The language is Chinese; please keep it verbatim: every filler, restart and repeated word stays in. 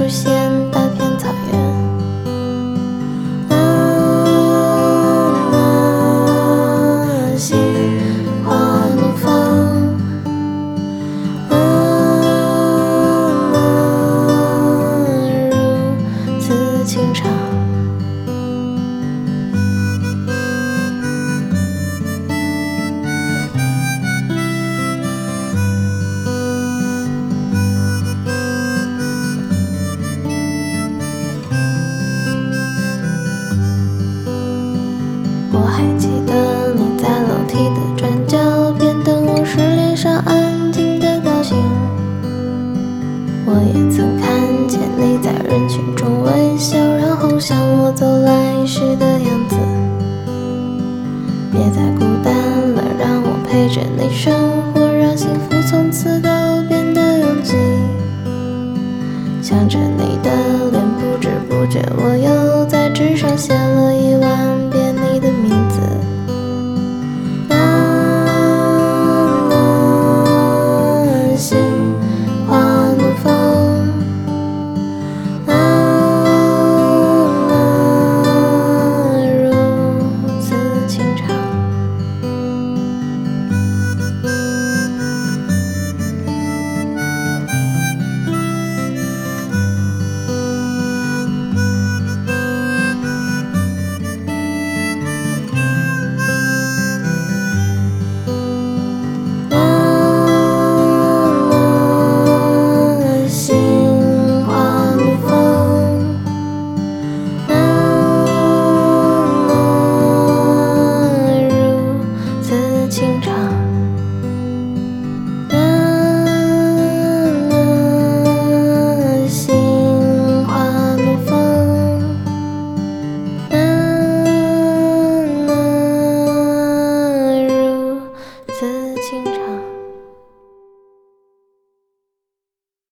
出现大片草原。啊，心花怒放，啊，如此清畅。我还记得你在楼梯的转角边等我时，脸上安静的表情。我也曾看见你在人群中微笑，然后向我走来时的样子。别再孤单了，让我陪着你生活，让幸福从此都变得拥挤。想着你的脸，不知不觉我又在纸上写了一万遍你的名字。